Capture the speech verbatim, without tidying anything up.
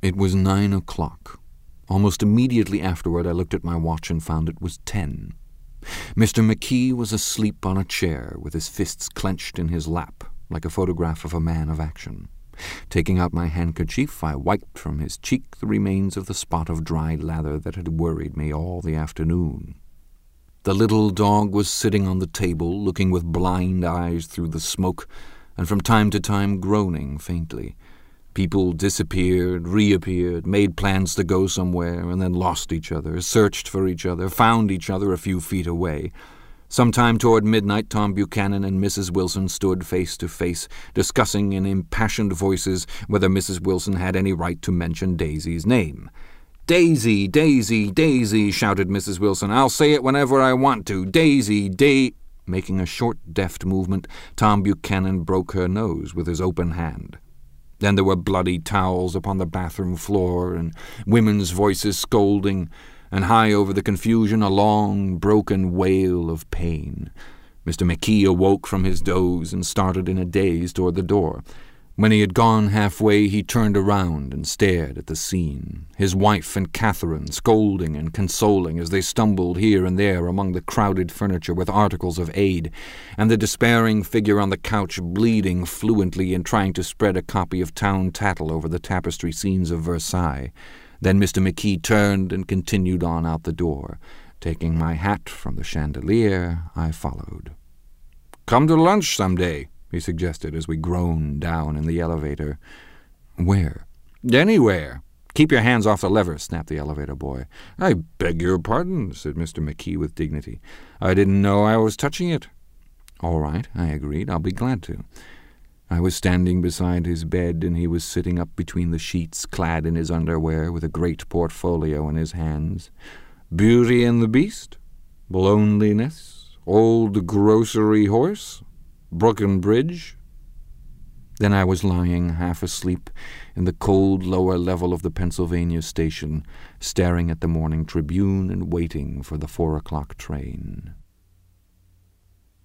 It was nine o'clock. Almost immediately afterward I looked at my watch and found it was ten. Mister McKee was asleep on a chair, with his fists clenched in his lap, like a photograph of a man of action. Taking out my handkerchief, I wiped from his cheek the remains of the spot of dry lather that had worried me all the afternoon. The little dog was sitting on the table, looking with blind eyes through the smoke, and from time to time groaning faintly. People disappeared, reappeared, made plans to go somewhere, and then lost each other, searched for each other, found each other a few feet away. Sometime toward midnight, Tom Buchanan and Missus Wilson stood face to face, discussing in impassioned voices whether Missus Wilson had any right to mention Daisy's name. "Daisy, Daisy, Daisy," shouted Missus Wilson. "I'll say it whenever I want to. Daisy, Da—" Making a short, deft movement, Tom Buchanan broke her nose with his open hand. Then there were bloody towels upon the bathroom floor, and women's voices scolding, and high over the confusion a long, broken wail of pain. Mister McKee awoke from his doze and started in a daze toward the door. When he had gone halfway, he turned around and stared at the scene, his wife and Catherine scolding and consoling as they stumbled here and there among the crowded furniture with articles of aid, and the despairing figure on the couch bleeding fluently and trying to spread a copy of Town Tattle over the tapestry scenes of Versailles. Then Mister McKee turned and continued on out the door. Taking my hat from the chandelier, I followed. "Come to lunch some day," he suggested as we groaned down in the elevator. "Where?" "Anywhere. Keep your hands off the lever," snapped the elevator boy. "I beg your pardon," said Mister McKee with dignity. "I didn't know I was touching it." "All right," I agreed. "I'll be glad to." I was standing beside his bed, and he was sitting up between the sheets, clad in his underwear, with a great portfolio in his hands. "Beauty and the Beast? Loneliness? Old Grocery Horse? Brooklyn Bridge?" Then I was lying half asleep in the cold lower level of the Pennsylvania station, staring at the morning Tribune and waiting for the four o'clock train.